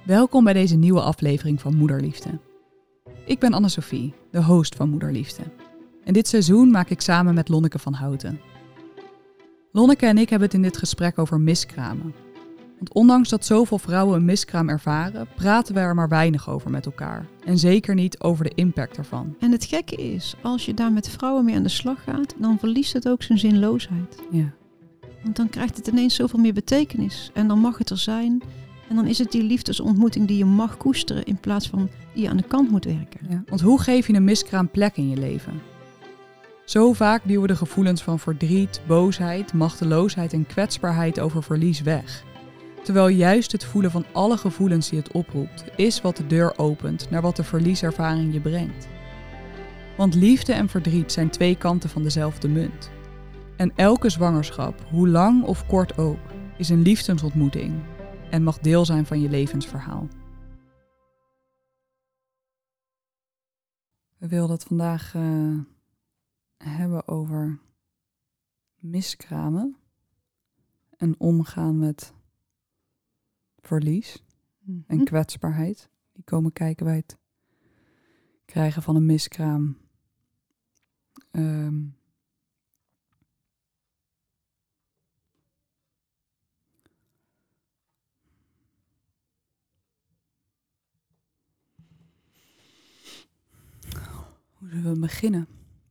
Welkom bij deze nieuwe aflevering van Moederliefde. Ik ben Anne-Sophie, de host van Moederliefde. En dit seizoen maak ik samen met Lonneke van Houten. Lonneke en ik hebben het in dit gesprek over miskramen. Want ondanks dat zoveel vrouwen een miskraam ervaren, praten we er maar weinig over met elkaar. En zeker niet over de impact ervan. En het gekke is, als je daar met vrouwen mee aan de slag gaat, dan verliest het ook zijn zinloosheid. Ja. Want dan krijgt het ineens zoveel meer betekenis. En dan mag het er zijn. En dan is het die liefdesontmoeting die je mag koesteren in plaats van die je aan de kant moet werken. Ja. Want hoe geef je een miskraam plek in je leven? Zo vaak duwen de gevoelens van verdriet, boosheid, machteloosheid en kwetsbaarheid over verlies weg. Terwijl juist het voelen van alle gevoelens die het oproept, is wat de deur opent naar wat de verlieservaring je brengt. Want liefde en verdriet zijn twee kanten van dezelfde munt. En elke zwangerschap, hoe lang of kort ook, is een liefdesontmoeting en mag deel zijn van je levensverhaal. We wilden het vandaag hebben over miskramen en omgaan met verlies en kwetsbaarheid. Die komen kijken bij het krijgen van een miskraam. Hoe zullen we beginnen?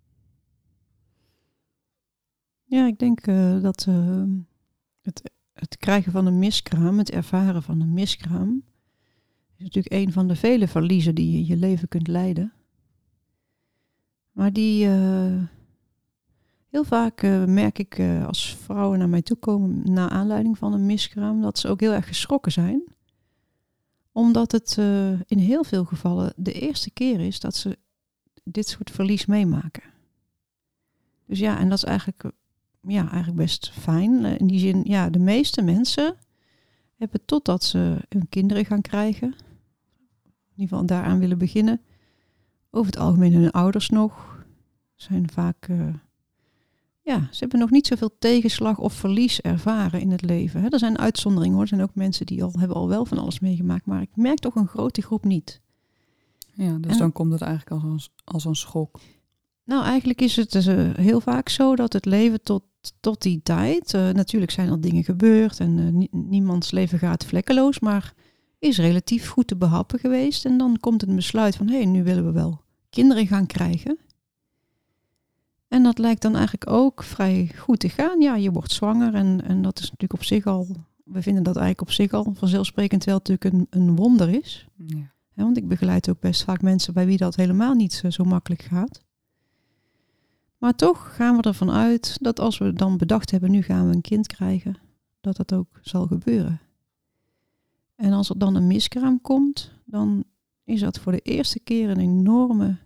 Ja, ik denk dat het krijgen van een miskraam, het ervaren van een miskraam, is natuurlijk een van de vele verliezen die je in je leven kunt lijden. Maar die heel vaak merk ik als vrouwen naar mij toe komen na aanleiding van een miskraam, dat ze ook heel erg geschrokken zijn. Omdat het in heel veel gevallen de eerste keer is dat ze dit soort verlies meemaken. Dus ja, en dat is eigenlijk best fijn. In die zin, ja, de meeste mensen hebben totdat ze hun kinderen gaan krijgen, in ieder geval daaraan willen beginnen, over het algemeen hun ouders nog, zijn vaak, ze hebben nog niet zoveel tegenslag of verlies ervaren in het leven. Hè. Er zijn uitzonderingen hoor, er zijn ook mensen die hebben al wel van alles meegemaakt, maar ik merk toch een grote groep niet. Ja, dus dan komt het eigenlijk als een schok. Nou, eigenlijk is het dus, heel vaak zo dat het leven tot die tijd, natuurlijk zijn er dingen gebeurd en niemands leven gaat vlekkeloos, maar is relatief goed te behappen geweest. En dan komt een besluit van, nu willen we wel kinderen gaan krijgen. En dat lijkt dan eigenlijk ook vrij goed te gaan. Ja, je wordt zwanger en dat is natuurlijk op zich al, we vinden dat eigenlijk op zich al vanzelfsprekend wel natuurlijk een wonder is. Ja. Ja, want ik begeleid ook best vaak mensen bij wie dat helemaal niet zo makkelijk gaat. Maar toch gaan we ervan uit dat als we dan bedacht hebben, nu gaan we een kind krijgen, dat dat ook zal gebeuren. En als er dan een miskraam komt, dan is dat voor de eerste keer een enorme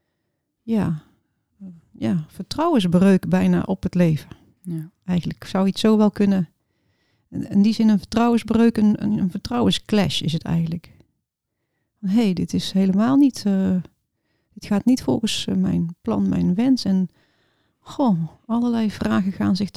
vertrouwensbreuk bijna op het leven. Ja. Eigenlijk zou je het zo wel kunnen. In die zin een vertrouwensbreuk, een vertrouwensclash is het eigenlijk. Dit is helemaal niet, dit gaat niet volgens mijn plan, mijn wens. En allerlei vragen gaan zich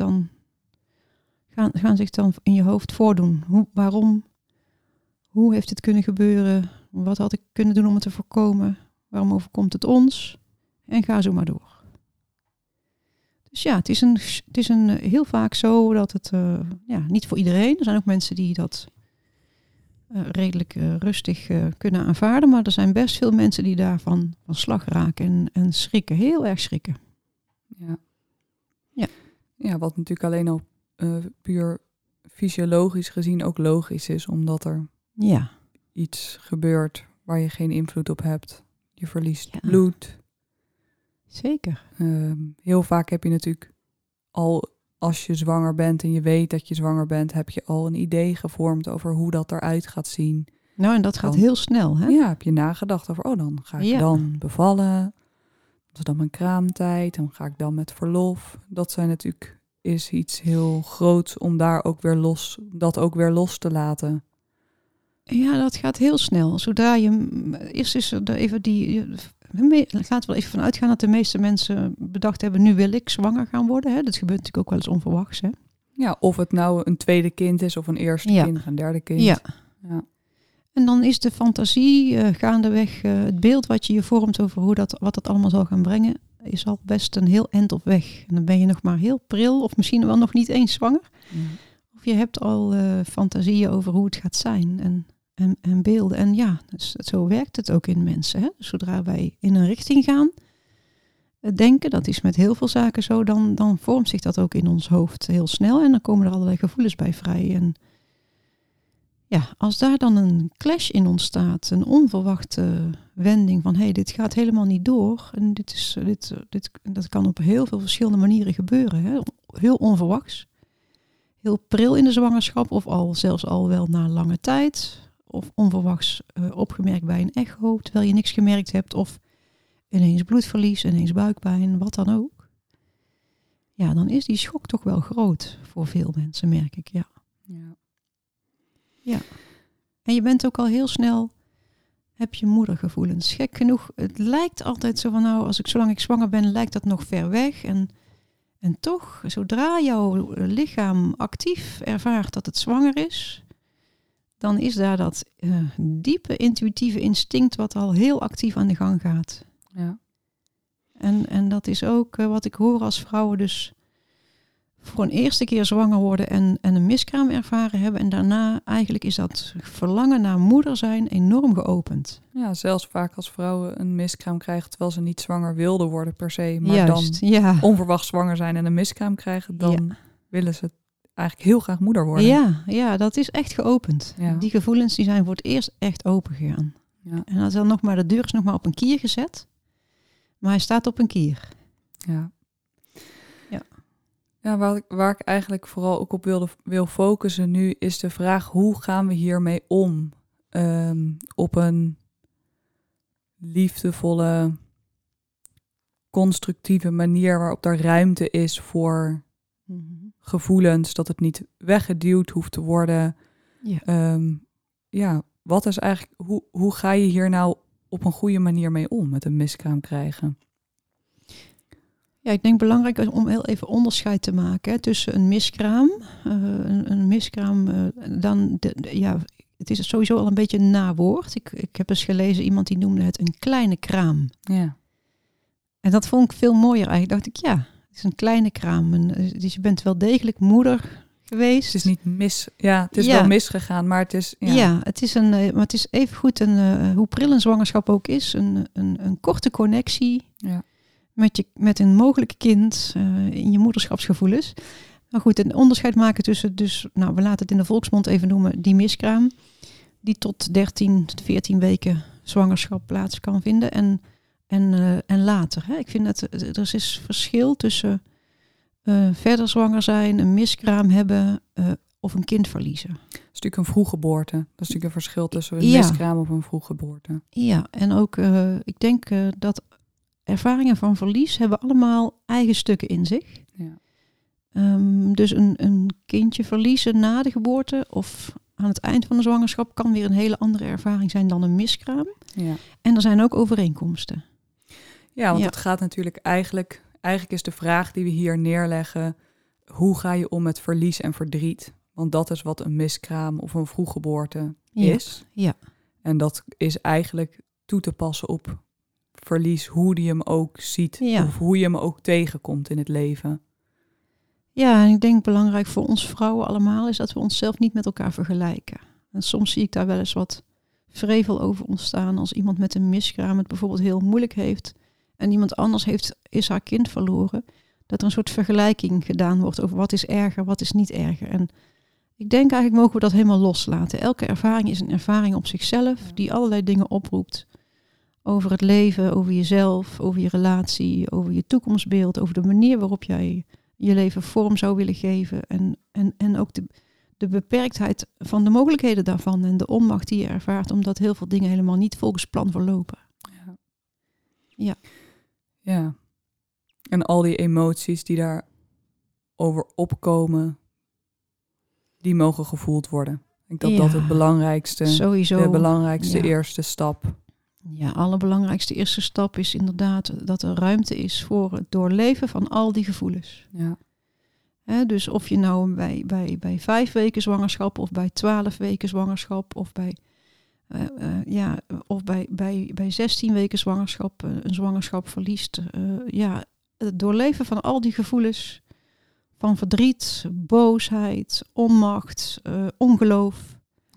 dan in je hoofd voordoen. Waarom? Hoe heeft het kunnen gebeuren? Wat had ik kunnen doen om het te voorkomen? Waarom overkomt het ons? En ga zo maar door. Dus ja, het is een heel vaak zo dat het, niet voor iedereen. Er zijn ook mensen die dat redelijk rustig kunnen aanvaarden. Maar er zijn best veel mensen die daarvan van slag raken en schrikken. Heel erg schrikken. Ja, wat natuurlijk alleen al puur fysiologisch gezien ook logisch is. Omdat er iets gebeurt waar je geen invloed op hebt. Je verliest bloed. Zeker. Heel vaak heb je natuurlijk al, als je zwanger bent en je weet dat je zwanger bent, heb je al een idee gevormd over hoe dat eruit gaat zien. Nou, en dat gaat heel snel, hè? Ja, heb je nagedacht over, dan ga ik dan bevallen. Dat is dan mijn kraamtijd. Dan ga ik dan met verlof. Dat is iets heel groots om dat ook weer los te laten. Ja, dat gaat heel snel. Zodra je, eerst is er even laten we er even van uitgaan dat de meeste mensen bedacht hebben, nu wil ik zwanger gaan worden. Hè? Dat gebeurt natuurlijk ook wel eens onverwachts. Hè? Ja, of het nou een tweede kind is of een eerste kind of een derde kind. Ja. En dan is de fantasie gaandeweg, het beeld wat je vormt over wat dat allemaal zal gaan brengen, is al best een heel eind op weg. En dan ben je nog maar heel pril of misschien wel nog niet eens zwanger. Mm. Of je hebt al fantasieën over hoe het gaat zijn en beelden. En ja, dus zo werkt het ook in mensen. Hè? Zodra wij in een richting gaan denken, dat is met heel veel zaken zo, dan vormt zich dat ook in ons hoofd heel snel. En dan komen er allerlei gevoelens bij vrij. En ja, als daar dan een clash in ontstaat, een onverwachte wending van dit gaat helemaal niet door. En dat kan op heel veel verschillende manieren gebeuren. Hè? Heel onverwachts. Heel pril in de zwangerschap of zelfs al wel na lange tijd. Of onverwachts opgemerkt bij een echo, terwijl je niks gemerkt hebt. Of ineens bloedverlies, ineens buikpijn, wat dan ook. Ja, dan is die schok toch wel groot voor veel mensen, merk ik, ja. Ja. En je bent ook al heel snel, heb je moedergevoelens. Gek genoeg, het lijkt altijd zo van zolang ik zwanger ben, lijkt dat nog ver weg. En toch, zodra jouw lichaam actief ervaart dat het zwanger is, dan is daar dat diepe intuïtieve instinct wat al heel actief aan de gang gaat. Ja. En dat is ook wat ik hoor als vrouwen dus voor een eerste keer zwanger worden en een miskraam ervaren hebben. En daarna eigenlijk is dat verlangen naar moeder zijn enorm geopend. Ja, zelfs vaak als vrouwen een miskraam krijgen terwijl ze niet zwanger wilden worden per se. Maar Juist, dan onverwacht zwanger zijn en een miskraam krijgen, dan willen ze eigenlijk heel graag moeder worden. Ja, dat is echt geopend. Ja. Die gevoelens die zijn voor het eerst echt open gegaan. Ja. En dan is de deur is nog maar op een kier gezet. Maar hij staat op een kier. Ja. Ja. Ja, waar ik eigenlijk vooral ook op wil focussen nu is de vraag, hoe gaan we hiermee om? Op een liefdevolle, constructieve manier waarop er ruimte is voor gevoelens, dat het niet weggeduwd hoeft te worden. Ja. Wat is eigenlijk, hoe ga je hier nou op een goede manier mee om met een miskraam krijgen? Ja, ik denk belangrijk om heel even onderscheid te maken tussen een miskraam. Een miskraam, het is sowieso al een beetje een nawoord. Ik heb eens gelezen, iemand die noemde het een kleine kraam. Ja. En dat vond ik veel mooier eigenlijk. Dacht ik, het is een kleine kraam. Dus je bent wel degelijk moeder geweest. Het is niet wel misgegaan, maar het is... Ja, maar het is evengoed hoe pril een zwangerschap ook is, een korte connectie met een mogelijk kind in je moederschapsgevoelens. Maar goed, een onderscheid maken tussen, we laten het in de volksmond even noemen, die miskraam, die tot 13, 14 weken zwangerschap plaats kan vinden en later. Hè. Ik vind dat er is verschil tussen verder zwanger zijn, een miskraam hebben of een kind verliezen. Dat is natuurlijk een vroeggeboorte. Dat is natuurlijk een verschil tussen een miskraam of een vroeggeboorte. Ja, en ook ik denk dat ervaringen van verlies hebben allemaal eigen stukken in zich. Ja. Dus een kindje verliezen na de geboorte of aan het eind van de zwangerschap kan weer een hele andere ervaring zijn dan een miskraam. Ja. En er zijn ook overeenkomsten. Ja, want het gaat natuurlijk eigenlijk is de vraag die we hier neerleggen, hoe ga je om met verlies en verdriet? Want dat is wat een miskraam of een vroeggeboorte is. Ja. En dat is eigenlijk toe te passen op verlies, hoe je hem ook ziet of hoe je hem ook tegenkomt in het leven. Ja, en ik denk belangrijk voor ons vrouwen allemaal is dat we onszelf niet met elkaar vergelijken. En soms zie ik daar wel eens wat vrevel over ontstaan als iemand met een miskraam het bijvoorbeeld heel moeilijk heeft en iemand anders is haar kind verloren, dat er een soort vergelijking gedaan wordt over wat is erger, wat is niet erger. En ik denk eigenlijk mogen we dat helemaal loslaten. Elke ervaring is een ervaring op zichzelf die allerlei dingen oproept. Over het leven, over jezelf, over je relatie, over je toekomstbeeld, over de manier waarop jij je leven vorm zou willen geven. En ook de beperktheid van de mogelijkheden daarvan en de onmacht die je ervaart, omdat heel veel dingen helemaal niet volgens plan verlopen. Ja. En al die emoties die daarover opkomen, die mogen gevoeld worden. Ik denk dat het belangrijkste, sowieso, de belangrijkste eerste stap. Ja, allerbelangrijkste eerste stap is inderdaad dat er ruimte is voor het doorleven van al die gevoelens. Ja. Dus of je nou bij 5 weken zwangerschap of bij 12 weken zwangerschap of bij Of bij 16 weken zwangerschap, een zwangerschap verliest. Het doorleven van al die gevoelens van verdriet, boosheid, onmacht, ongeloof.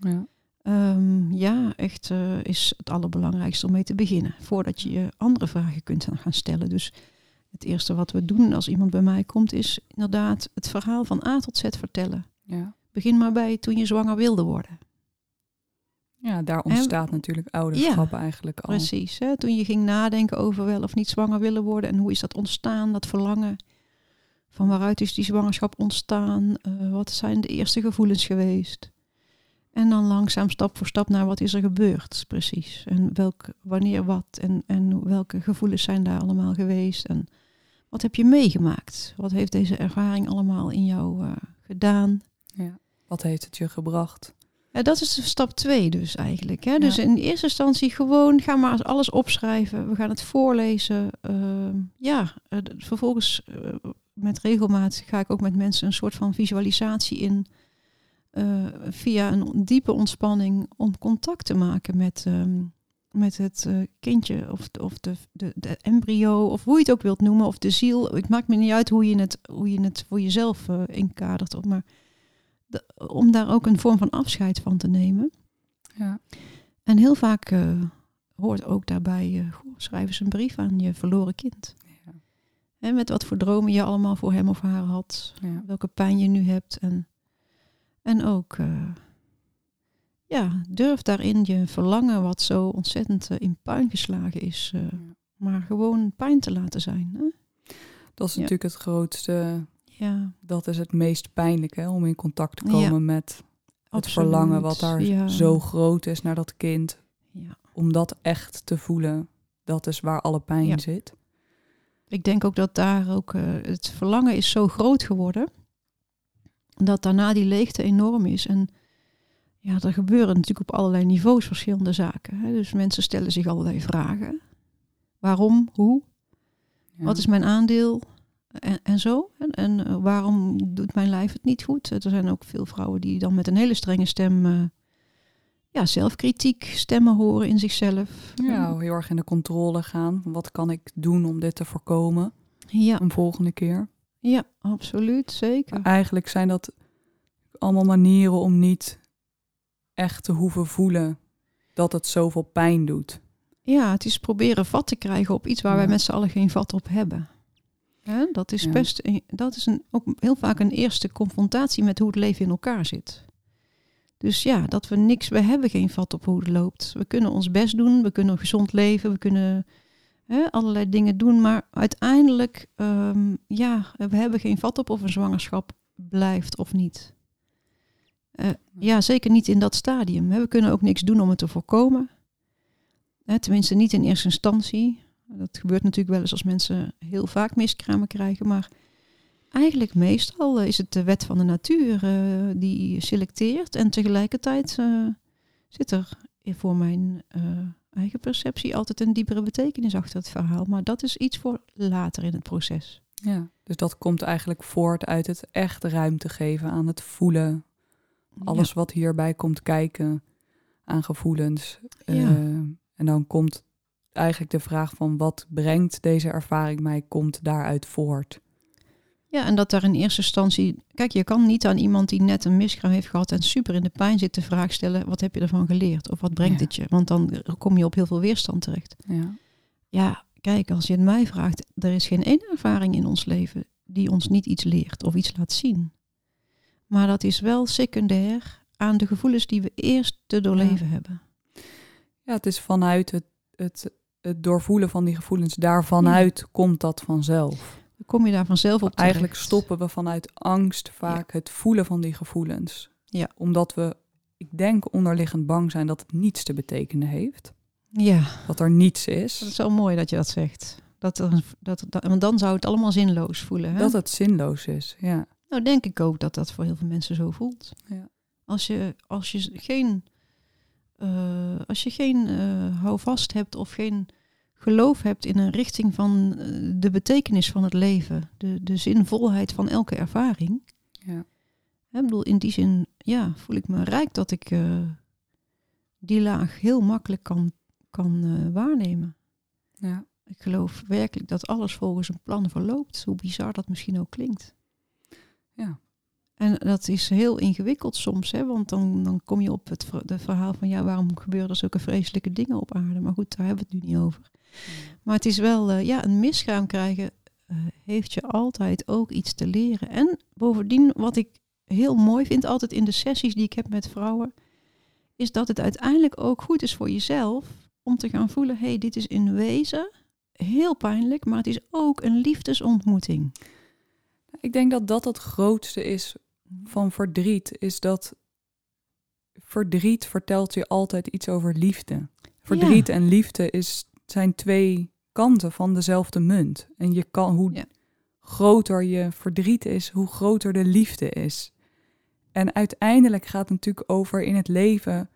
Echt is het allerbelangrijkste om mee te beginnen. Voordat je je andere vragen kunt gaan stellen. Dus het eerste wat we doen als iemand bij mij komt, is inderdaad het verhaal van A tot Z vertellen. Ja. Begin maar bij toen je zwanger wilde worden. Ja, daar ontstaat natuurlijk ouderschap eigenlijk al. Precies. Hè? Toen je ging nadenken over wel of niet zwanger willen worden. En hoe is dat ontstaan, dat verlangen. Van waaruit is die zwangerschap ontstaan? Wat zijn de eerste gevoelens geweest? En dan langzaam stap voor stap naar wat is er gebeurd, precies. En wanneer wat en welke gevoelens zijn daar allemaal geweest. En wat heb je meegemaakt? Wat heeft deze ervaring allemaal in jou gedaan? Ja. Wat heeft het je gebracht? Ja, dat is stap 2 dus eigenlijk. Hè? Ja. Dus in eerste instantie gewoon ga maar alles opschrijven. We gaan het voorlezen. Vervolgens met regelmaat ga ik ook met mensen een soort van visualisatie in. Via een diepe ontspanning om contact te maken met het kindje of de embryo of hoe je het ook wilt noemen of de ziel. Het maakt me niet uit hoe je het voor jezelf inkadert. Maar om daar ook een vorm van afscheid van te nemen. Ja. En heel vaak hoort ook daarbij, schrijf eens een brief aan je verloren kind. Ja. En met wat voor dromen je allemaal voor hem of haar had. Ja. Welke pijn je nu hebt. En ook, durf daarin je verlangen wat zo ontzettend in puin geslagen is. Maar gewoon pijn te laten zijn. Hè? Dat is natuurlijk het grootste. Ja. Dat is het meest pijnlijke, hè, om in contact te komen met het verlangen wat daar zo groot is naar dat kind. Ja. Om dat echt te voelen, dat is waar alle pijn zit. Ik denk ook dat daar ook het verlangen is zo groot geworden. Dat daarna die leegte enorm is. En ja, er gebeuren natuurlijk op allerlei niveaus verschillende zaken. Hè? Dus mensen stellen zich allerlei vragen. Waarom? Hoe? Ja. Wat is mijn aandeel? En zo. En waarom doet mijn lijf het niet goed? Er zijn ook veel vrouwen die dan met een hele strenge stem zelfkritiek stemmen horen in zichzelf. Ja, heel erg in de controle gaan. Wat kan ik doen om dit te voorkomen? Ja. Een volgende keer. Ja, absoluut. Zeker. Maar eigenlijk zijn dat allemaal manieren om niet echt te hoeven voelen dat het zoveel pijn doet. Ja, het is proberen vat te krijgen op iets waar wij met z'n allen geen vat op hebben. Ja, dat is ook heel vaak een eerste confrontatie met hoe het leven in elkaar zit. Dus ja, we hebben geen vat op hoe het loopt. We kunnen ons best doen, we kunnen gezond leven, we kunnen allerlei dingen doen. Maar uiteindelijk, we hebben geen vat op of een zwangerschap blijft of niet. Zeker niet in dat stadium. We kunnen ook niks doen om het te voorkomen. Tenminste niet in eerste instantie. Dat gebeurt natuurlijk wel eens als mensen heel vaak miskramen krijgen. Maar eigenlijk meestal is het de wet van de natuur die selecteert. En tegelijkertijd zit er voor mijn eigen perceptie altijd een diepere betekenis achter het verhaal. Maar dat is iets voor later in het proces. Ja, dus dat komt eigenlijk voort uit het echt ruimte geven aan het voelen. Alles wat hierbij komt kijken aan gevoelens. En dan komt eigenlijk de vraag van wat brengt deze ervaring mij, komt daaruit voort. Ja, en dat daar in eerste instantie... Kijk, je kan niet aan iemand die net een miskraam heeft gehad en super in de pijn zit de vraag stellen, wat heb je ervan geleerd? Of wat brengt het je? Want dan kom je op heel veel weerstand terecht. Ja, kijk, als je het mij vraagt, er is geen ene ervaring in ons leven die ons niet iets leert of iets laat zien. Maar dat is wel secundair aan de gevoelens die we eerst te doorleven hebben. Ja, het is vanuit het doorvoelen van die gevoelens, daarvanuit komt dat vanzelf. Dan kom je daar vanzelf op terecht. Eigenlijk stoppen we vanuit angst vaak het voelen van die gevoelens. Ja. Omdat we, ik denk, onderliggend bang zijn dat het niets te betekenen heeft. Ja. Dat er niets is. Dat is zo mooi dat je dat zegt. Want dan zou het allemaal zinloos voelen. Hè? Dat het zinloos is, ja. Nou, denk ik ook dat dat voor heel veel mensen zo voelt. Ja. Als je geen houvast hebt of geen geloof hebt in een richting van de betekenis van het leven, de zinvolheid van elke ervaring. Ja. Ik bedoel, in die zin voel ik me rijk dat ik die laag heel makkelijk kan waarnemen. Ja. Ik geloof werkelijk dat alles volgens een plan verloopt, hoe bizar dat misschien ook klinkt. Ja. En dat is heel ingewikkeld soms, hè? Want dan kom je op het verhaal van waarom gebeuren er zulke vreselijke dingen op aarde? Maar goed, daar hebben we het nu niet over. Maar het is wel, een miskraam krijgen heeft je altijd ook iets te leren. En bovendien, wat ik heel mooi vind, altijd in de sessies die ik heb met vrouwen, is dat het uiteindelijk ook goed is voor jezelf om te gaan voelen, dit is in wezen heel pijnlijk, maar het is ook een liefdesontmoeting. Ik denk dat dat het grootste is van verdriet, is dat verdriet vertelt je altijd iets over liefde. Verdriet en liefde zijn twee kanten van dezelfde munt. En je kan, hoe groter je verdriet is, hoe groter de liefde is. En uiteindelijk gaat het natuurlijk over in het leven,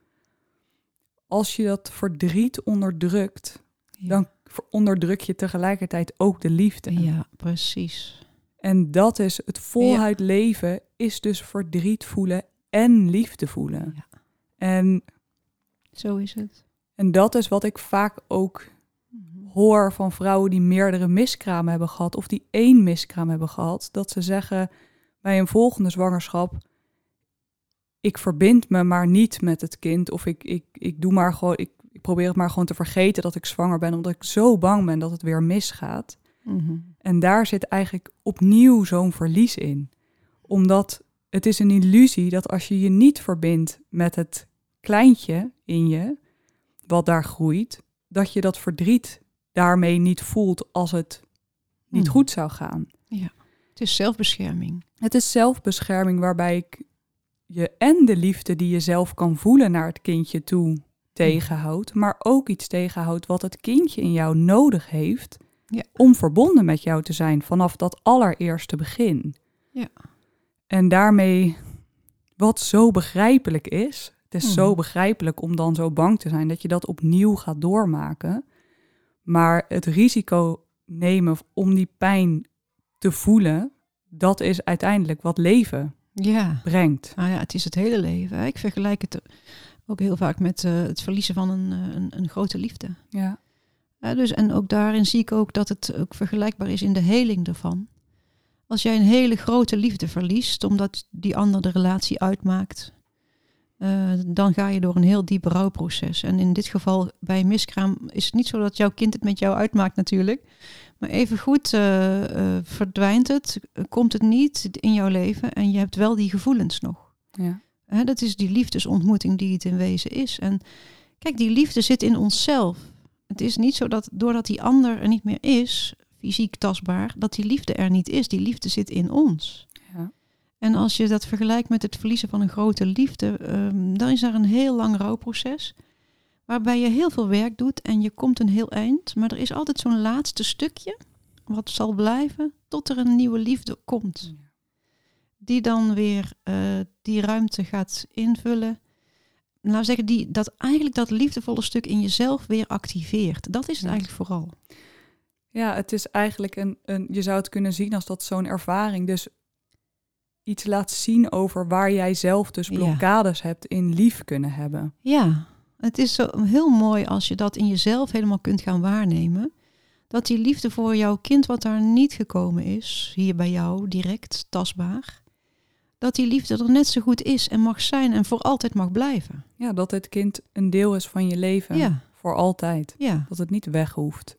als je dat verdriet onderdrukt, dan onderdruk je tegelijkertijd ook de liefde. Ja, precies. En dat is het voluit leven, is dus verdriet voelen en liefde voelen. Ja. En zo is het. En dat is wat ik vaak ook hoor van vrouwen die meerdere miskramen hebben gehad, of die 1 miskraam hebben gehad, dat ze zeggen bij een volgende zwangerschap, ik verbind me maar niet met het kind, of ik doe maar gewoon, ik probeer het maar gewoon te vergeten dat ik zwanger ben, omdat ik zo bang ben dat het weer misgaat. Mm-hmm. En daar zit eigenlijk opnieuw zo'n verlies in. Omdat het is een illusie dat als je je niet verbindt met het kleintje in je, wat daar groeit, dat je dat verdriet daarmee niet voelt als het niet goed zou gaan. Ja, het is zelfbescherming. Het is zelfbescherming waarbij ik je en de liefde die je zelf kan voelen naar het kindje toe tegenhoudt, maar ook iets tegenhoudt wat het kindje in jou nodig heeft om verbonden met jou te zijn vanaf dat allereerste begin. Ja. En daarmee, wat zo begrijpelijk is, het is zo begrijpelijk om dan zo bang te zijn dat je dat opnieuw gaat doormaken. Maar het risico nemen om die pijn te voelen, dat is uiteindelijk wat leven brengt. Nou ja, het is het hele leven. Ik vergelijk het ook heel vaak met het verliezen van een grote liefde. Ja. Dus, en ook daarin zie ik ook dat het ook vergelijkbaar is in de heling ervan. Als jij een hele grote liefde verliest, omdat die ander de relatie uitmaakt, dan ga je door een heel diep rouwproces. En in dit geval bij miskraam is het niet zo dat jouw kind het met jou uitmaakt natuurlijk. Maar evengoed verdwijnt het, komt het niet in jouw leven en je hebt wel die gevoelens nog. Ja. Dat is die liefdesontmoeting die het in wezen is. En kijk, die liefde zit in onszelf. Het is niet zo dat doordat die ander er niet meer is, fysiek tastbaar, dat die liefde er niet is. Die liefde zit in ons. Ja. En als je dat vergelijkt met het verliezen van een grote liefde, dan is er een heel lang rouwproces, waarbij je heel veel werk doet en je komt een heel eind. Maar er is altijd zo'n laatste stukje, wat zal blijven, tot er een nieuwe liefde komt. Ja. Die dan weer die ruimte gaat invullen. Nou zeggen, dat liefdevolle stuk in jezelf weer activeert. Dat is het eigenlijk vooral. Ja, het is eigenlijk je zou het kunnen zien als dat zo'n ervaring dus iets laat zien over waar jij zelf dus blokkades hebt in lief kunnen hebben. Ja, het is zo heel mooi als je dat in jezelf helemaal kunt gaan waarnemen. Dat die liefde voor jouw kind wat daar niet gekomen is, hier bij jou direct tastbaar, dat die liefde er net zo goed is en mag zijn en voor altijd mag blijven. Ja, dat het kind een deel is van je leven voor altijd. Ja. Dat het niet weg hoeft.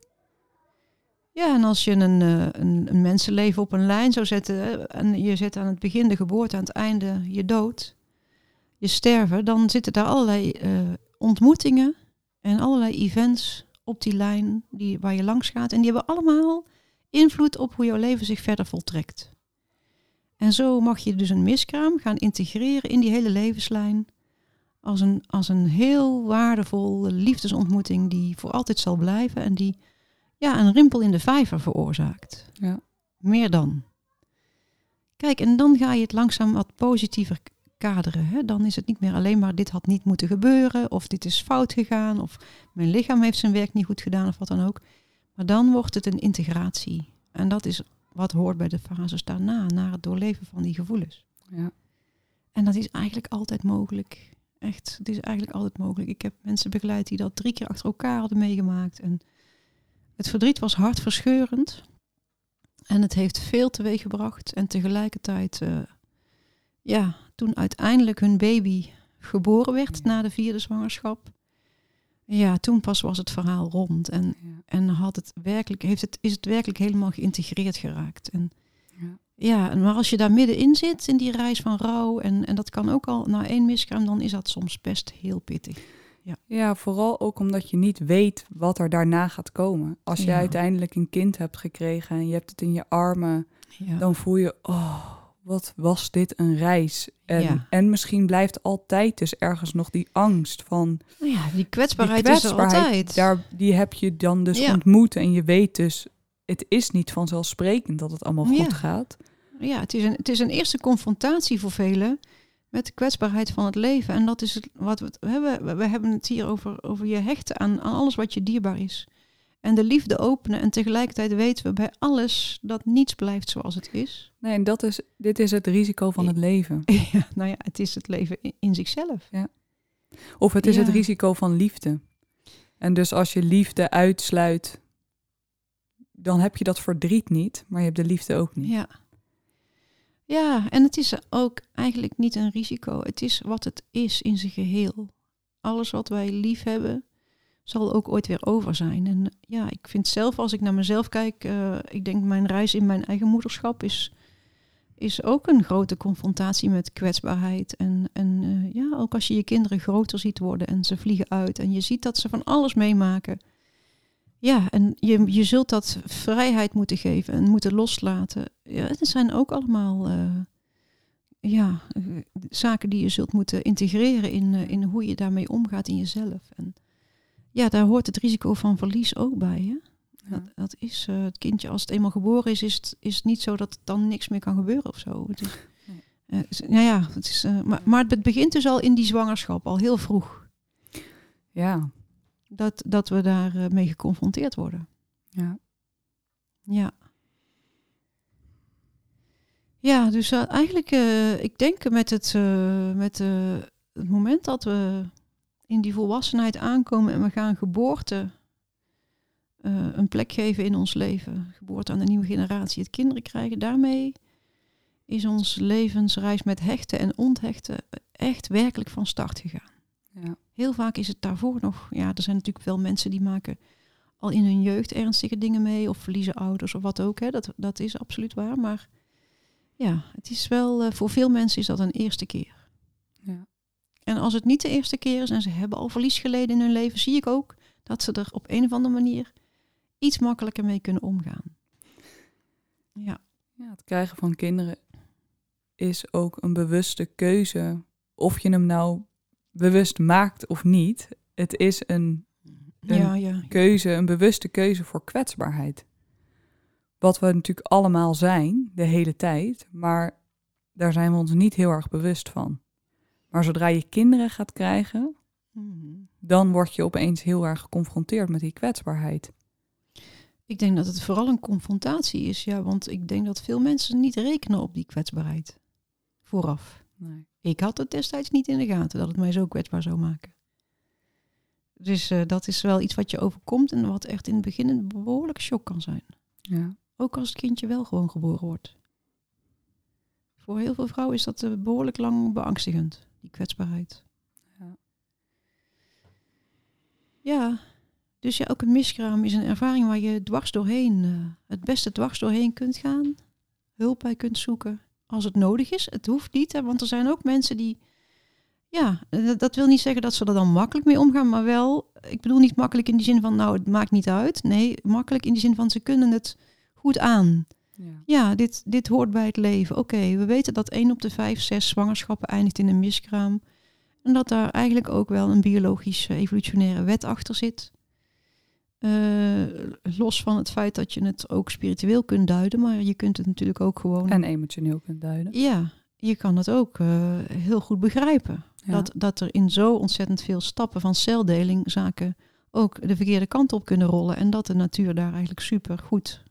Ja, en als je een mensenleven op een lijn zou zetten en je zet aan het begin de geboorte, aan het einde je dood, je sterven, dan zitten daar allerlei ontmoetingen en allerlei events op die lijn waar je langs gaat. En die hebben allemaal invloed op hoe jouw leven zich verder voltrekt. En zo mag je dus een miskraam gaan integreren in die hele levenslijn als een heel waardevolle liefdesontmoeting die voor altijd zal blijven en die een rimpel in de vijver veroorzaakt. Ja. Meer dan. Kijk, en dan ga je het langzaam wat positiever kaderen. Hè? Dan is het niet meer alleen maar dit had niet moeten gebeuren, of dit is fout gegaan, of mijn lichaam heeft zijn werk niet goed gedaan, of wat dan ook. Maar dan wordt het een integratie. En dat is wat hoort bij de fases daarna, naar het doorleven van die gevoelens. Ja. En dat is eigenlijk altijd mogelijk. Echt, het is eigenlijk altijd mogelijk. Ik heb mensen begeleid die dat 3 keer achter elkaar hadden meegemaakt. En het verdriet was hartverscheurend. En het heeft veel teweeg gebracht. En tegelijkertijd, toen uiteindelijk hun baby geboren werd na de 4e zwangerschap. Ja, toen pas was het verhaal rond. En is het werkelijk helemaal geïntegreerd geraakt. En maar als je daar middenin zit, in die reis van rouw, en dat kan ook al na 1 miskraam, dan is dat soms best heel pittig. Ja, vooral ook omdat je niet weet wat er daarna gaat komen. Als je uiteindelijk een kind hebt gekregen en je hebt het in je armen, dan voel je, wat was dit een reis. En misschien blijft altijd dus ergens nog die angst van... die kwetsbaarheid is er altijd. Die heb je dan dus ontmoet en je weet dus, het is niet vanzelfsprekend dat het allemaal goed gaat. Ja, het is een eerste confrontatie voor velen met de kwetsbaarheid van het leven. En dat is wat we hebben. We hebben het hier over je hechten aan alles wat je dierbaar is. En de liefde openen. En tegelijkertijd weten we bij alles dat niets blijft zoals het is. Nee, en dit is het risico van het leven. Ja, het is het leven in zichzelf. Ja. Of het is het risico van liefde. En dus als je liefde uitsluit, dan heb je dat verdriet niet, maar je hebt de liefde ook niet. Ja, en het is ook eigenlijk niet een risico. Het is wat het is in zijn geheel. Alles wat wij lief hebben, zal ook ooit weer over zijn. En ik vind zelf, als ik naar mezelf kijk, ik denk mijn reis in mijn eigen moederschap is ook een grote confrontatie met kwetsbaarheid. En ook als je je kinderen groter ziet worden en ze vliegen uit en je ziet dat ze van alles meemaken. Ja, en je zult dat vrijheid moeten geven en moeten loslaten. Ja, het zijn ook allemaal zaken die je zult moeten integreren in hoe je daarmee omgaat in jezelf. En daar hoort het risico van verlies ook bij. Hè? Ja. Dat is het kindje, als het eenmaal geboren is het niet zo dat dan niks meer kan gebeuren of zo. Maar het begint dus al in die zwangerschap, al heel vroeg. Ja. Dat we daar mee geconfronteerd worden. Ja. Ja, dus eigenlijk, ik denk met het moment dat we in die volwassenheid aankomen en we gaan geboorte een plek geven in ons leven. Geboorte aan een nieuwe generatie, het kinderen krijgen. Daarmee is ons levensreis met hechten en onthechten echt werkelijk van start gegaan. Ja. Heel vaak is het daarvoor nog... Ja, er zijn natuurlijk wel mensen die maken al in hun jeugd ernstige dingen mee. Of verliezen ouders of wat ook. Hè. Dat is absoluut waar. Maar ja, het is wel... voor veel mensen is dat een eerste keer. Ja. En als het niet de eerste keer is en ze hebben al verlies geleden in hun leven... zie ik ook dat ze er op een of andere manier iets makkelijker mee kunnen omgaan. Ja. Het krijgen van kinderen is ook een bewuste keuze. Of je hem nou bewust maakt of niet. Het is een keuze, een bewuste keuze voor kwetsbaarheid. Wat we natuurlijk allemaal zijn, de hele tijd. Maar daar zijn we ons niet heel erg bewust van. Maar zodra je kinderen gaat krijgen, dan word je opeens heel erg geconfronteerd met die kwetsbaarheid. Ik denk dat het vooral een confrontatie is, want ik denk dat veel mensen niet rekenen op die kwetsbaarheid. Vooraf. Nee. Ik had het destijds niet in de gaten dat het mij zo kwetsbaar zou maken. Dus dat is wel iets wat je overkomt en wat echt in het begin een behoorlijke shock kan zijn. Ja. Ook als het kindje wel gewoon geboren wordt. Voor heel veel vrouwen is dat behoorlijk lang beangstigend, die kwetsbaarheid. Ja, dus ook een miskraam is een ervaring waar je het beste dwars doorheen kunt gaan. Hulp bij kunt zoeken. Als het nodig is. Het hoeft niet, hè, want er zijn ook mensen die... Ja, dat wil niet zeggen dat ze er dan makkelijk mee omgaan, maar wel... Ik bedoel niet makkelijk in die zin van, het maakt niet uit. Nee, makkelijk in die zin van, ze kunnen het goed aan. Ja, dit hoort bij het leven. Oké, we weten dat 1 op de 5, 6 zwangerschappen eindigt in een miskraam. En dat daar eigenlijk ook wel een biologische, evolutionaire wet achter zit. Los van het feit dat je het ook spiritueel kunt duiden, maar je kunt het natuurlijk ook gewoon... En emotioneel kunt duiden. Ja, je kan het ook heel goed begrijpen. Ja. Dat er in zo ontzettend veel stappen van celdeling zaken ook de verkeerde kant op kunnen rollen. En dat de natuur daar eigenlijk super goed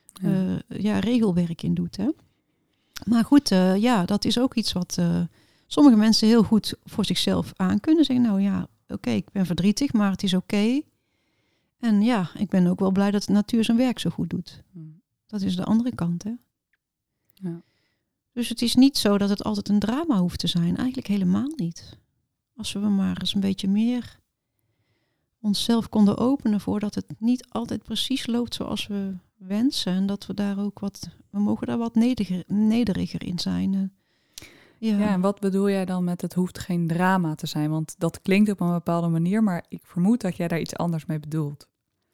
regelwerk in doet. Hè? Maar goed, dat is ook iets wat sommige mensen heel goed voor zichzelf aan kunnen zeggen, nou ja, oké, ik ben verdrietig, maar het is oké. En ja, ik ben ook wel blij dat de natuur zijn werk zo goed doet. Dat is de andere kant, hè. Ja. Dus het is niet zo dat het altijd een drama hoeft te zijn. Eigenlijk helemaal niet. Als we maar eens een beetje meer onszelf konden openen voordat het niet altijd precies loopt zoals we wensen. En dat we daar ook we mogen daar wat nederiger in zijn. Ja, en wat bedoel jij dan met het hoeft geen drama te zijn? Want dat klinkt op een bepaalde manier, maar ik vermoed dat jij daar iets anders mee bedoelt.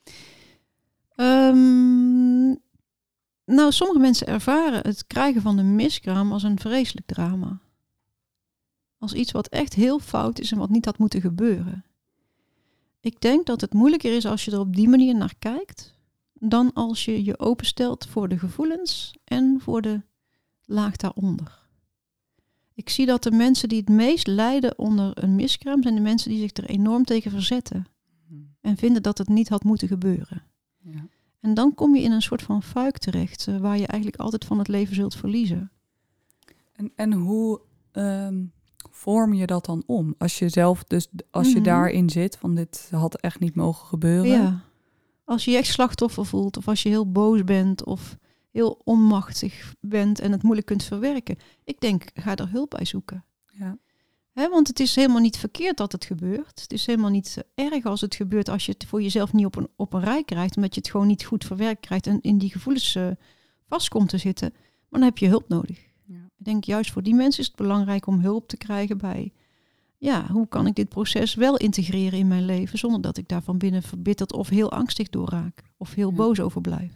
Nou, sommige mensen ervaren het krijgen van een miskraam als een vreselijk drama. Als iets wat echt heel fout is en wat niet had moeten gebeuren. Ik denk dat het moeilijker is als je er op die manier naar kijkt, dan als je je openstelt voor de gevoelens en voor de laag daaronder. Ik zie dat de mensen die het meest lijden onder een miskraam zijn de mensen die zich er enorm tegen verzetten. En vinden dat het niet had moeten gebeuren. Ja. En dan kom je in een soort van fuik terecht, waar je eigenlijk altijd van het leven zult verliezen. En hoe vorm je dat dan om? Als je zelf, dus als je daarin zit, van dit had echt niet mogen gebeuren. Ja, als je je echt slachtoffer voelt, of als je heel boos bent, of heel onmachtig bent en het moeilijk kunt verwerken. Ik denk, ga er hulp bij zoeken. Ja. Want het is helemaal niet verkeerd dat het gebeurt. Het is helemaal niet erg als het gebeurt als je het voor jezelf niet op een rij krijgt, omdat je het gewoon niet goed verwerkt krijgt en in die gevoelens vast komt te zitten. Maar dan heb je hulp nodig. Ja. Ik denk, juist voor die mensen is het belangrijk om hulp te krijgen bij, hoe kan ik dit proces wel integreren in mijn leven, zonder dat ik daar van binnen verbitterd of heel angstig door raak, of heel boos over blijf.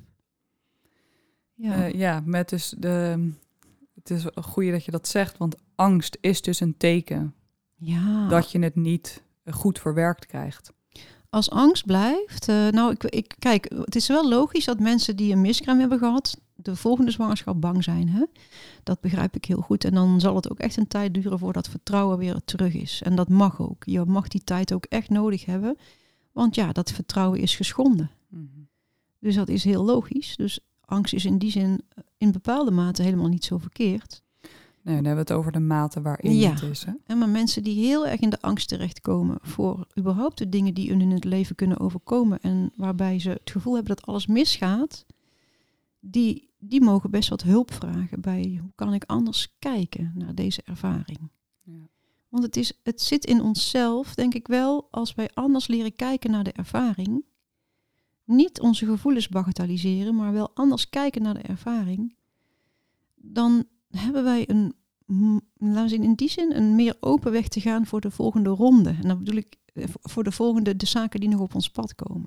Met dus het is een goeie dat je dat zegt, want angst is dus een teken dat je het niet goed verwerkt krijgt. Als angst blijft, kijk, het is wel logisch dat mensen die een miskraam hebben gehad, de volgende zwangerschap bang zijn. Hè? Dat begrijp ik heel goed. En dan zal het ook echt een tijd duren voordat vertrouwen weer terug is. En dat mag ook. Je mag die tijd ook echt nodig hebben, want dat vertrouwen is geschonden. Mm-hmm. Dus dat is heel logisch. Dus angst is in die zin in bepaalde mate helemaal niet zo verkeerd. Nee, dan hebben we het over de mate waarin het is. Hè? En maar mensen die heel erg in de angst terechtkomen voor überhaupt de dingen die hun in het leven kunnen overkomen en waarbij ze het gevoel hebben dat alles misgaat, die mogen best wat hulp vragen bij hoe kan ik anders kijken naar deze ervaring. Ja. Want het zit in onszelf, denk ik wel, als wij anders leren kijken naar de ervaring, niet onze gevoelens bagatelliseren, maar wel anders kijken naar de ervaring, dan hebben wij in die zin een meer open weg te gaan voor de volgende ronde. En dan bedoel ik voor de zaken die nog op ons pad komen.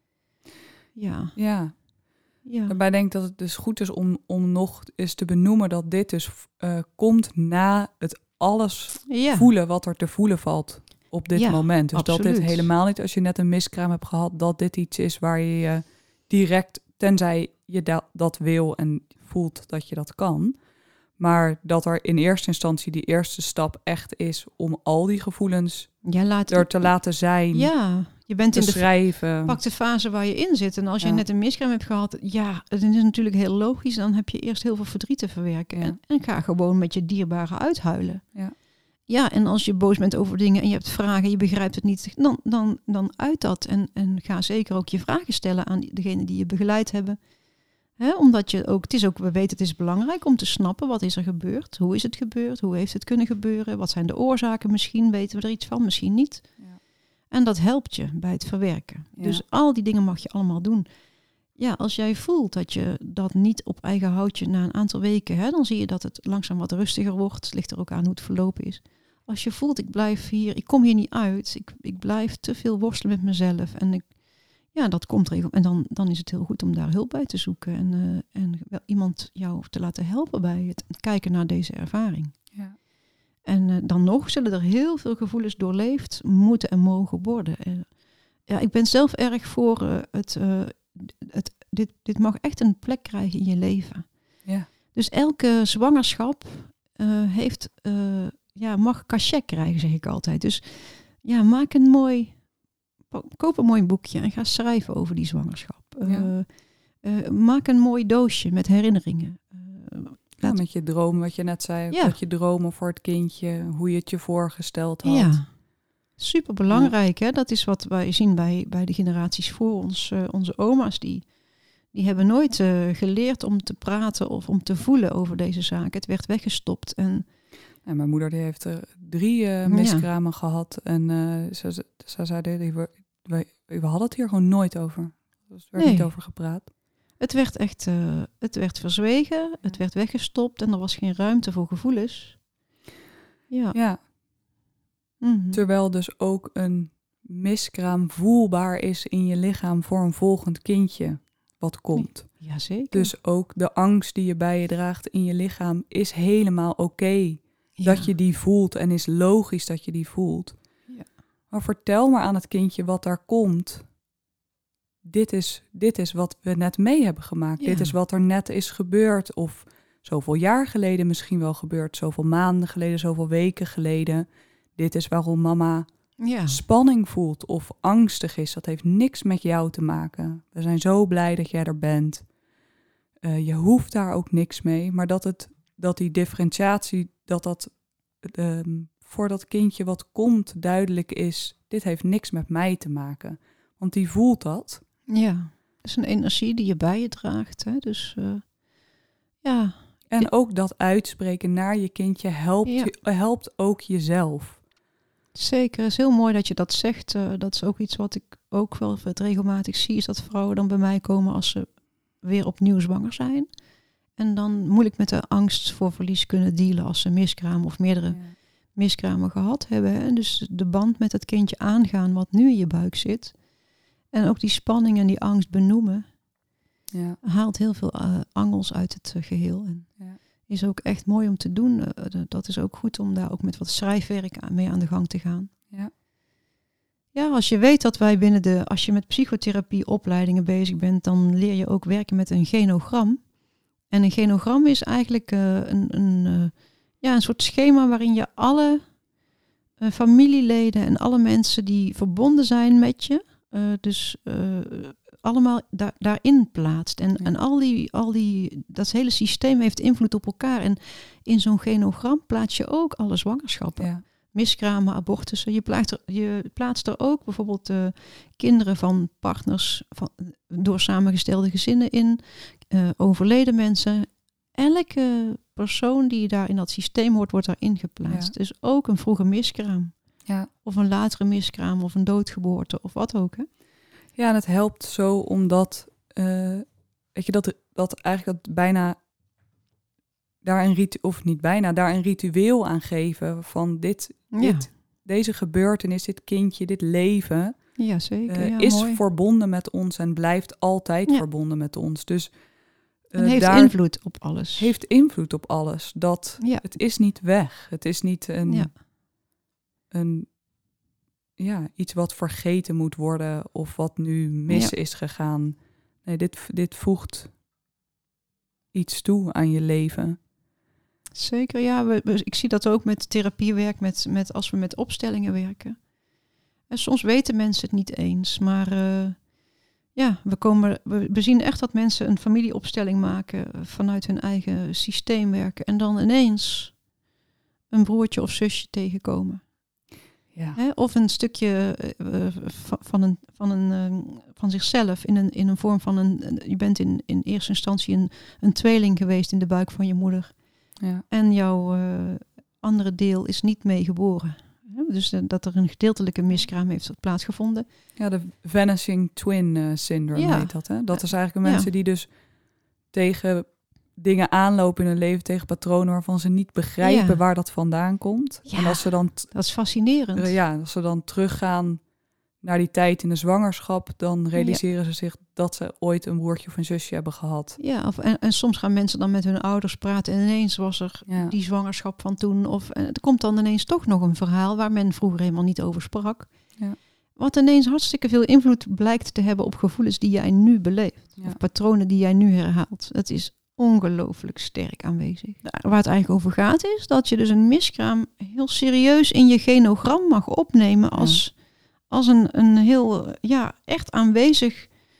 Ja. Daarbij denk ik dat het dus goed is om nog eens te benoemen dat dit dus komt na het alles voelen wat er te voelen valt op dit moment. Dus absoluut. Dat dit helemaal niet, als je net een miskraam hebt gehad, dat dit iets is waar je direct, tenzij je dat wil en voelt dat je dat kan, maar dat er in eerste instantie die eerste stap echt is om al die gevoelens er te laten zijn. Ja, je bent in schrijven. Pak de fase waar je in zit. En als je net een miskraam hebt gehad, het is natuurlijk heel logisch. Dan heb je eerst heel veel verdriet te verwerken. Ja. En ga gewoon met je dierbaren uithuilen. Ja, en als je boos bent over dingen en je hebt vragen, je begrijpt het niet, dan uit dat. En ga zeker ook je vragen stellen aan degene die je begeleid hebben. Omdat we weten het is belangrijk om te snappen wat is er gebeurd. Hoe is het gebeurd? Hoe heeft het kunnen gebeuren? Wat zijn de oorzaken? Misschien weten we er iets van, misschien niet. Ja. En dat helpt je bij het verwerken. Ja. Dus al die dingen mag je allemaal doen. Ja, als jij voelt dat je dat niet op eigen houtje na een aantal weken, dan zie je dat het langzaam wat rustiger wordt. Het ligt er ook aan hoe het verlopen is. Als je voelt, ik kom hier niet uit. Ik blijf te veel worstelen met mezelf. En dat komt regelmatig. En dan is het heel goed om daar hulp bij te zoeken. En wel iemand jou te laten helpen bij het kijken naar deze ervaring. Ja. En dan nog zullen er heel veel gevoelens doorleefd moeten en mogen worden. Ik ben zelf erg voor dit mag echt een plek krijgen in je leven. Ja. Dus elke zwangerschap mag cachet krijgen, zeg ik altijd. Dus koop een mooi boekje en ga schrijven over die zwangerschap. Maak een mooi doosje met herinneringen. met je dromen, wat je net zei. Ja. Wat je dromen voor het kindje, hoe je het je voorgesteld had. Ja, super belangrijk. Hè? Dat is wat wij zien bij de generaties voor ons. Onze oma's, die hebben nooit geleerd om te praten of om te voelen over deze zaken. Het werd weggestopt. En mijn moeder die heeft er 3 miskramen gehad. En ze zei, we hadden het hier gewoon nooit over. Dus er werd niet over gepraat. Het werd echt het werd verzwegen, het werd weggestopt en er was geen ruimte voor gevoelens. Ja. Mm-hmm. Terwijl dus ook een miskraam voelbaar is in je lichaam voor een volgend kindje wat komt. Ja, zeker. Dus ook de angst die je bij je draagt in je lichaam is helemaal oké. Dat je die voelt en is logisch dat je die voelt. Ja. Maar vertel maar aan het kindje wat daar komt. Dit is wat we net mee hebben gemaakt. Ja. Dit is wat er net is gebeurd. Of zoveel jaar geleden misschien wel gebeurd. Zoveel maanden geleden, zoveel weken geleden. Dit is waarom mama spanning voelt of angstig is. Dat heeft niks met jou te maken. We zijn zo blij dat jij er bent. Je hoeft daar ook niks mee. Maar dat die differentiatie, dat voor dat kindje wat komt duidelijk is. Dit heeft niks met mij te maken. Want die voelt dat. Ja, het is een energie die je bij je draagt. Hè? Dus ja. En ook dat uitspreken naar je kindje helpt ook jezelf. Zeker, het is heel mooi dat je dat zegt. Dat is ook iets wat ik ook wel regelmatig zie. Is dat vrouwen dan bij mij komen als ze weer opnieuw zwanger zijn. En dan moeilijk met de angst voor verlies kunnen dealen als ze miskramen of meerdere miskramen gehad hebben. En dus de band met het kindje aangaan wat nu in je buik zit. En ook die spanning en die angst benoemen. Ja. Haalt heel veel angels uit het geheel. En is ook echt mooi om te doen. Dat is ook goed om daar ook met wat schrijfwerk mee aan de gang te gaan. Ja. Ja, als je weet dat wij als je met psychotherapieopleidingen bezig bent, dan leer je ook werken met een genogram. En een genogram is eigenlijk een soort schema waarin je alle familieleden en alle mensen die verbonden zijn met je, allemaal daarin plaatst. En dat hele systeem heeft invloed op elkaar. En in zo'n genogram plaats je ook alle zwangerschappen. Ja. Miskramen, abortussen. Je plaatst er ook bijvoorbeeld kinderen van partners door samengestelde gezinnen in. Overleden mensen. Elke persoon die daar in dat systeem hoort, wordt daarin geplaatst. Dus ook een vroege miskraam. Ja. Of een latere miskraam of een doodgeboorte of wat ook. Hè? Ja, en het helpt zo omdat, dat eigenlijk dat bijna daar een ritueel aan geven van deze gebeurtenis, dit kindje, dit leven, ja, zeker. is mooi. verbonden met ons en blijft altijd verbonden met ons. Dus en heeft invloed op alles. Heeft invloed op alles. Het is niet weg. Het is niet iets wat vergeten moet worden of wat nu mis is gegaan. Nee, dit voegt iets toe aan je leven. Zeker, ja. Ik zie dat ook met therapiewerk, met als we met opstellingen werken. En soms weten mensen het niet eens, maar we zien echt dat mensen een familieopstelling maken vanuit hun eigen systeem werken en dan ineens een broertje of zusje tegenkomen. Ja. Hè? Of een stukje van zichzelf in een vorm van je bent in eerste instantie een tweeling geweest in de buik van je moeder. Ja. En jouw andere deel is niet meegeboren. Dus dat er een gedeeltelijke miskraam heeft plaatsgevonden. Ja, de vanishing twin syndrome heet dat. Hè? Dat is eigenlijk mensen die dus tegen dingen aanlopen in hun leven, tegen patronen waarvan ze niet begrijpen waar dat vandaan komt. Ja, en als ze dan dat is fascinerend. Als ze dan teruggaan naar die tijd in de zwangerschap, dan realiseren ze zich dat ze ooit een broertje of een zusje hebben gehad. Ja, en soms gaan mensen dan met hun ouders praten en ineens was er die zwangerschap van toen. En er komt dan ineens toch nog een verhaal waar men vroeger helemaal niet over sprak. Ja. Wat ineens hartstikke veel invloed blijkt te hebben op gevoelens die jij nu beleeft. Ja. Of patronen die jij nu herhaalt. Het is ongelooflijk sterk aanwezig. Waar het eigenlijk over gaat is dat je dus een miskraam heel serieus in je genogram mag opnemen als een heel echt aanwezig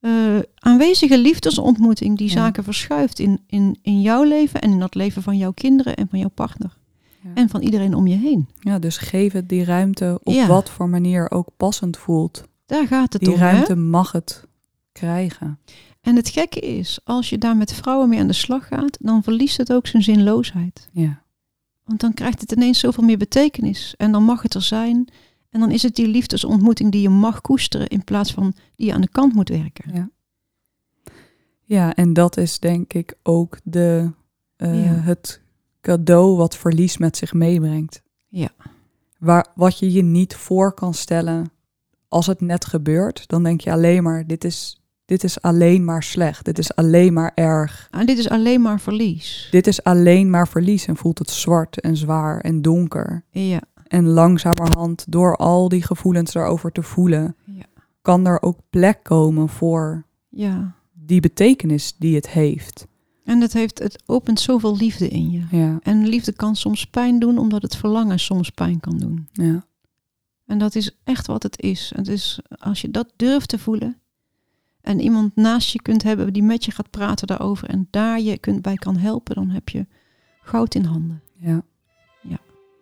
aanwezige liefdesontmoeting die zaken verschuift in jouw leven en in dat leven van jouw kinderen en van jouw partner. Ja. En van iedereen om je heen. Ja, dus geef het die ruimte op wat voor manier ook passend voelt. Daar gaat het om. Die ruimte hè? Mag het krijgen. En het gekke is, als je daar met vrouwen mee aan de slag gaat, dan verliest het ook zijn zinloosheid. Ja. Want dan krijgt het ineens zoveel meer betekenis. En dan mag het er zijn. En dan is het die liefdesontmoeting die je mag koesteren in plaats van die je aan de kant moet werken. Ja, ja, en dat is denk ik ook het cadeau wat verlies met zich meebrengt. Ja. Wat je je niet voor kan stellen als het net gebeurt, dan denk je alleen maar, dit is alleen maar slecht, dit is alleen maar erg. En dit is alleen maar verlies. Dit is alleen maar verlies en voelt het zwart en zwaar en donker. Ja. En langzamerhand, door al die gevoelens daarover te voelen, kan er ook plek komen voor die betekenis die het heeft. En het opent zoveel liefde in je. Ja. En liefde kan soms pijn doen, omdat het verlangen soms pijn kan doen. Ja. En dat is echt wat het is. Het is als je dat durft te voelen en iemand naast je kunt hebben die met je gaat praten daarover en daar je bij kan helpen, dan heb je goud in handen. Ja. Ja.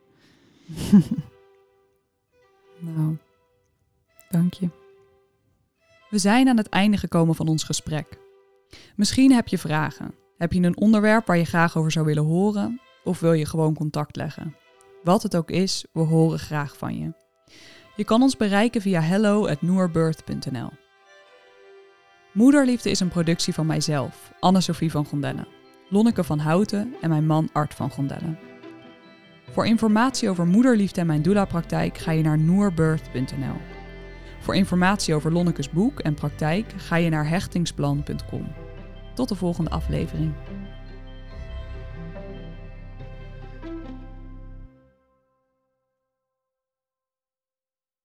Nou, dank je. We zijn aan het einde gekomen van ons gesprek. Misschien heb je vragen. Heb je een onderwerp waar je graag over zou willen horen? Of wil je gewoon contact leggen? Wat het ook is, we horen graag van je. Je kan ons bereiken via hello@newerbirth.nl. Moederliefde is een productie van mijzelf, Anne-Sophie van Gondelle, Lonneke van Houten en mijn man Art van Gondelle. Voor informatie over moederliefde en mijn doula-praktijk ga je naar newerbirth.nl. Voor informatie over Lonnekes boek en praktijk ga je naar hechtingsplan.com. Tot de volgende aflevering.